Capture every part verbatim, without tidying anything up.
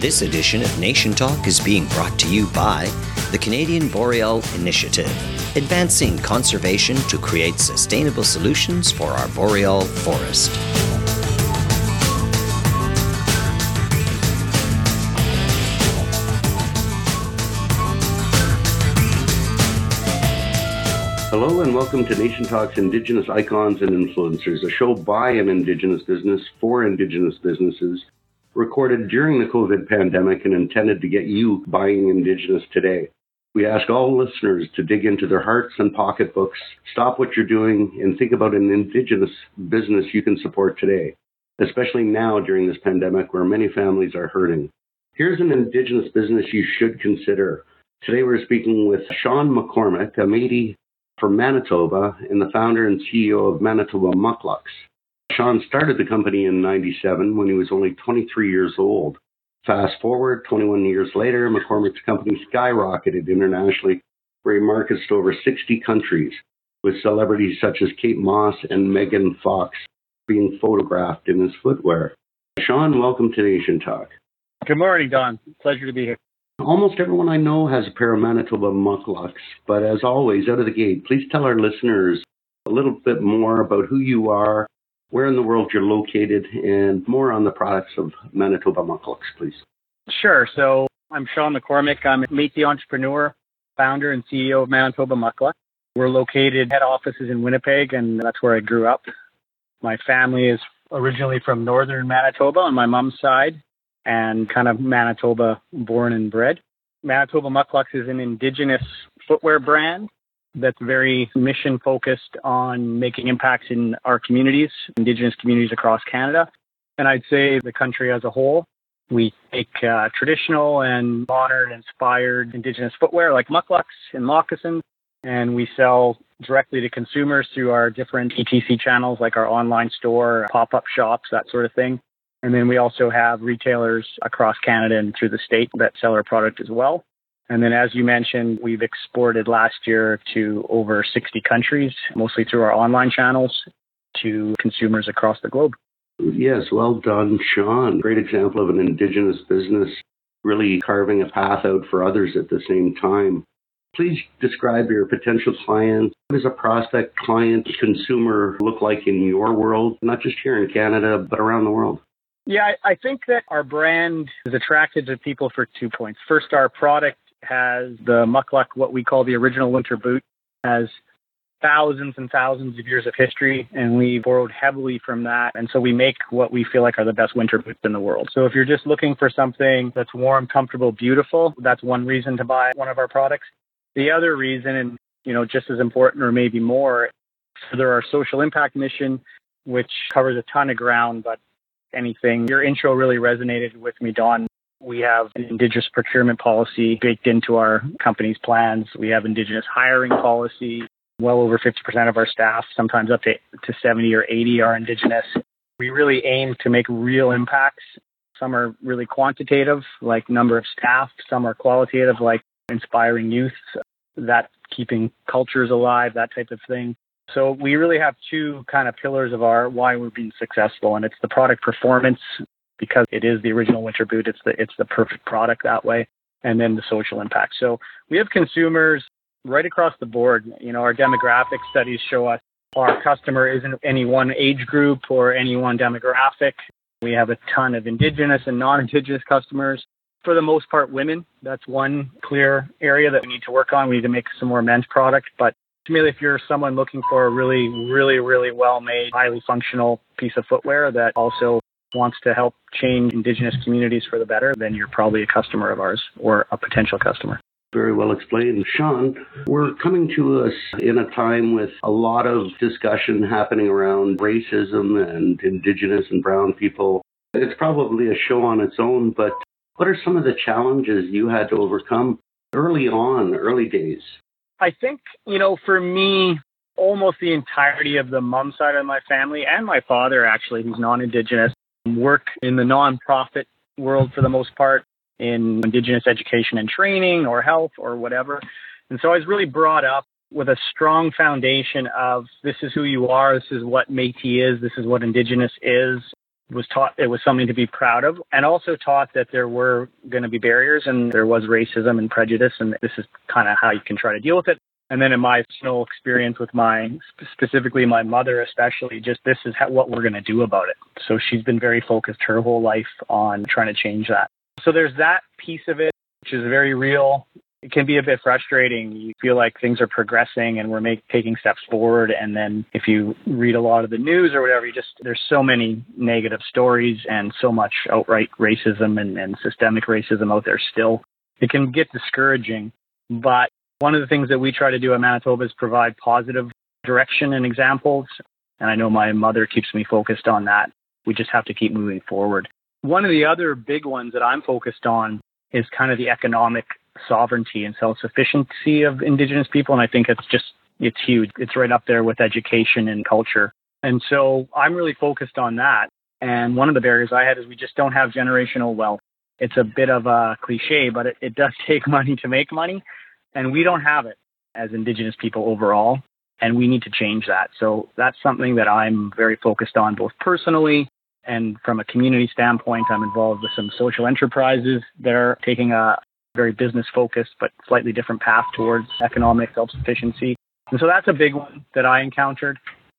This edition of Nation Talk is being brought to you by the Canadian Boreal Initiative, advancing conservation to create sustainable solutions for our boreal forest. Hello and welcome to Nation Talk's Indigenous Icons and Influencers, a show by an Indigenous business for Indigenous businesses, recorded during the COVID pandemic and intended to get you buying Indigenous today. We ask all listeners to dig into their hearts and pocketbooks, stop what you're doing, and think about an Indigenous business you can support today, especially now during this pandemic where many families are hurting. Here's an Indigenous business you should consider. Today we're speaking with Sean McCormick, a Métis from Manitoba and the founder and C E O of Manitoba Mucklucks. Sean started the company in ninety-seven when he was only twenty-three years old. Fast forward, twenty-one years later, McCormick's company skyrocketed internationally, where he markets to over sixty countries, with celebrities such as Kate Moss and Megan Fox being photographed in his footwear. Sean, welcome to Nation Talk. Good morning, Don. Pleasure to be here. Almost everyone I know has a pair of Manitoba Mucklucks, but as always, out of the gate, please tell our listeners a little bit more about who you are, where in the world you're located, and more on the products of Manitoba Mucklucks, please. Sure. So I'm Sean McCormick. I'm a Métis entrepreneur, founder and C E O of Manitoba Mucklucks. We're located, head offices in Winnipeg, and that's where I grew up. My family is originally from northern Manitoba on my mom's side, and kind of Manitoba born and bred. Manitoba Mucklucks is an Indigenous footwear brand that's very mission-focused on making impacts in our communities, Indigenous communities across Canada, and I'd say the country as a whole. We take uh, traditional and modern-inspired Indigenous footwear like mucklucks and moccasins, and we sell directly to consumers through our different E T C channels like our online store, pop-up shops, that sort of thing. And then we also have retailers across Canada and through the state that sell our product as well. And then, as you mentioned, we've exported last year to over sixty countries, mostly through our online channels to consumers across the globe. Yes, well done, Sean. Great example of an Indigenous business really carving a path out for others at the same time. Please describe your potential clients. What does a prospect, client, consumer look like in your world, not just here in Canada, but around the world? Yeah, I think that our brand is attracted to people for two points. First, our product has the muckluck, what we call the original winter boot, has thousands and thousands of years of history, and we borrowed heavily from that. And so we make what we feel like are the best winter boots in the world. So if you're just looking for something that's warm, comfortable, beautiful, that's one reason to buy one of our products. The other reason, and you know, just as important or maybe more, there our social impact mission, which covers a ton of ground, but anything. Your intro really resonated with me, Don. We have an Indigenous procurement policy baked into our company's plans. We have Indigenous hiring policy. Well over fifty percent of our staff, sometimes up to, to seventy or eighty, are Indigenous. We really aim to make real impacts. Some are really quantitative, like number of staff. Some are qualitative, like inspiring youth, that keeping cultures alive, that type of thing. So we really have two kind of pillars of our why we're being successful, and it's the product performance, because it is the original winter boot. It's the it's the perfect product that way, and then the social impact. So we have consumers right across the board. You know, our demographic studies show us our customer isn't any one age group or any one demographic. We have a ton of Indigenous and non-Indigenous customers. For the most part, women. That's one clear area that we need to work on. We need to make some more men's product, but ultimately, if you're someone looking for a really, really, really well-made, highly functional piece of footwear that also wants to help change Indigenous communities for the better, then you're probably a customer of ours or a potential customer. Very well explained. Sean, we're coming to us in a time with a lot of discussion happening around racism and Indigenous and brown people. It's probably a show on its own, but what are some of the challenges you had to overcome early on, early days? I think, you know, for me, almost the entirety of the mom side of my family and my father, actually, who's non-Indigenous, work in the nonprofit world for the most part in Indigenous education and training or health or whatever. And so I was really brought up with a strong foundation of this is who you are, this is what Métis is, this is what Indigenous is. was taught it was something to be proud of, and also taught that there were going to be barriers and there was racism and prejudice, and this is kind of how you can try to deal with it. And then in my personal experience with my, specifically my mother especially, just this is how, what we're going to do about it. So she's been very focused her whole life on trying to change that. So there's that piece of it, which is very real. It can be a bit frustrating. You feel like things are progressing and we're make, taking steps forward. And then if you read a lot of the news or whatever, you just, there's so many negative stories and so much outright racism and, and systemic racism out there still. It can get discouraging. But one of the things that we try to do at Manitoba is provide positive direction and examples. And I know my mother keeps me focused on that. We just have to keep moving forward. One of the other big ones that I'm focused on is kind of the economic sovereignty and self-sufficiency of Indigenous people. And I think it's just, it's huge. It's right up there with education and culture. And so I'm really focused on that. And one of the barriers I had is we just don't have generational wealth. It's a bit of a cliche, but it, it does take money to make money. And we don't have it as Indigenous people overall, and we need to change that. So that's something that I'm very focused on, both personally and from a community standpoint. I'm involved with some social enterprises that are taking a very business-focused but slightly different path towards economic self-sufficiency. And so that's a big one that I encountered,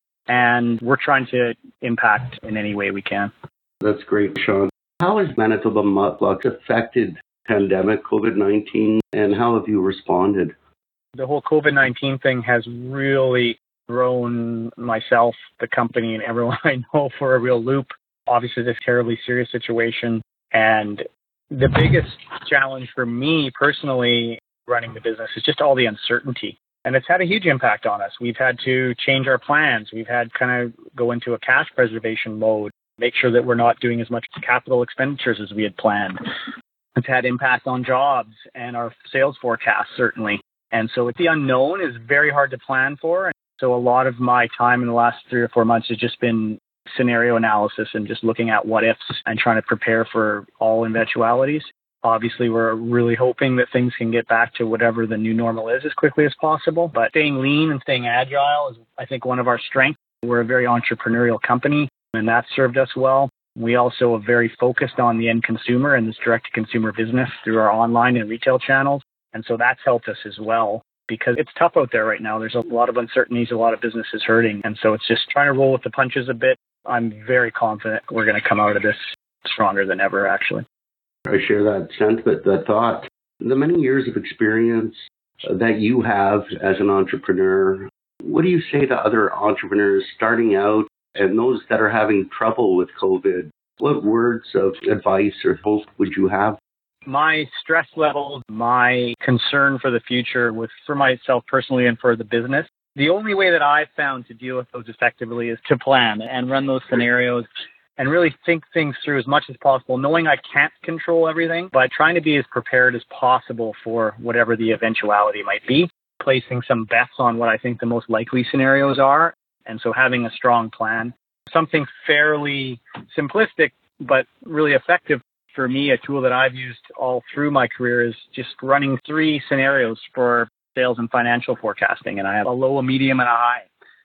and we're trying to impact in any way we can. That's great, Sean. How has Manitoba Mukluk affected pandemic, COVID nineteen, and how have you responded? The whole COVID nineteen thing has really thrown myself, the company, and everyone I know for a real loop. Obviously, it's a terribly serious situation. And the biggest challenge for me personally running the business is just all the uncertainty. And it's had a huge impact on us. We've had to change our plans. We've had kind of go into a cash preservation mode, make sure that we're not doing as much capital expenditures as we had planned. It's had impact on jobs and our sales forecast, certainly. And so the unknown is very hard to plan for. And so a lot of my time in the last three or four months has just been scenario analysis and just looking at what ifs and trying to prepare for all eventualities. Obviously, we're really hoping that things can get back to whatever the new normal is as quickly as possible. But staying lean and staying agile is, I think, one of our strengths. We're a very entrepreneurial company, and that's served us well. We also are very focused on the end consumer and this direct-to-consumer business through our online and retail channels. And so that's helped us as well because it's tough out there right now. There's a lot of uncertainties, a lot of businesses hurting. And so it's just trying to roll with the punches a bit. I'm very confident we're going to come out of this stronger than ever, actually. I share that sentiment, that thought. The many years of experience that you have as an entrepreneur, what do you say to other entrepreneurs starting out and those that are having trouble with COVID? What words of advice or hope would you have? My stress levels, my concern for the future with for myself personally and for the business, the only way that I've found to deal with those effectively is to plan and run those scenarios and really think things through as much as possible, knowing I can't control everything, but trying to be as prepared as possible for whatever the eventuality might be, placing some bets on what I think the most likely scenarios are. And so having a strong plan, something fairly simplistic, but really effective for me, a tool that I've used all through my career is just running three scenarios for sales and financial forecasting. And I have a low, a medium, and a high.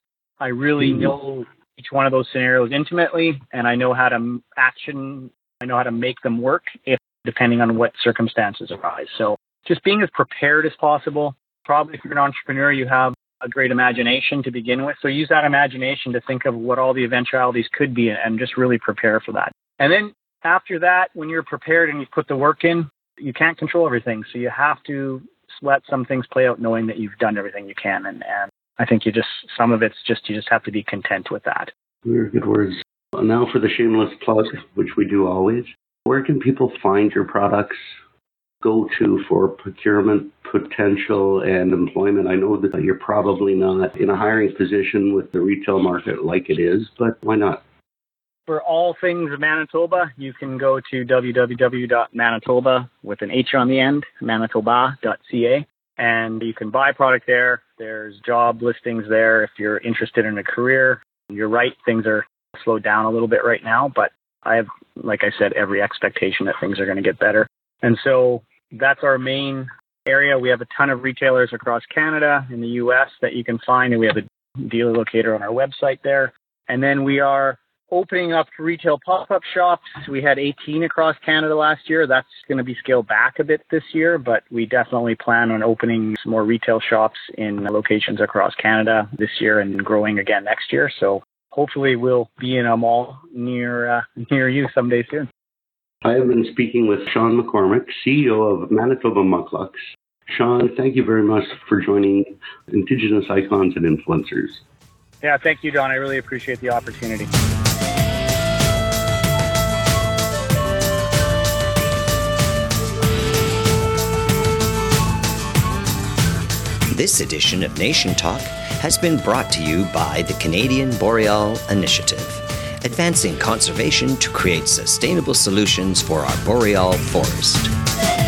I really mm-hmm. know each one of those scenarios intimately, and I know how to action, I know how to make them work if depending on what circumstances arise. So just being as prepared as possible. Probably if you're an entrepreneur, you have a great imagination to begin with. So use that imagination to think of what all the eventualities could be and just really prepare for that. And then after that, when you're prepared and you've put the work in, you can't control everything. So you have to let some things play out knowing that you've done everything you can. And, and I think you just, some of it's just, you just have to be content with that. Very good words. Now for the shameless plug, which we do always. Where can people find your products, go to for procurement, potential, and employment? I know that you're probably not in a hiring position with the retail market like it is, but why not? For all things Manitoba, you can go to w w w dot manitoba with an H on the end, manitoba dot c a, and you can buy product there. There's job listings there if you're interested in a career. You're right, things are slowed down a little bit right now, but I have, like I said, every expectation that things are going to get better. And so that's our main area. We have a ton of retailers across Canada, in the U S that you can find, and we have a dealer locator on our website there. And then we are opening up retail pop-up shops. We had eighteen across Canada last year. That's going to be scaled back a bit this year, but we definitely plan on opening some more retail shops in locations across Canada this year and growing again next year. So hopefully we'll be in a mall near uh, near you someday soon. I have been speaking with Sean McCormick, C E O of Manitoba Mucklucks. Sean, thank you very much for joining Indigenous Icons and Influencers. Yeah, thank you, Don. I really appreciate the opportunity. This edition of Nation Talk has been brought to you by the Canadian Boreal Initiative, advancing conservation to create sustainable solutions for our boreal forest.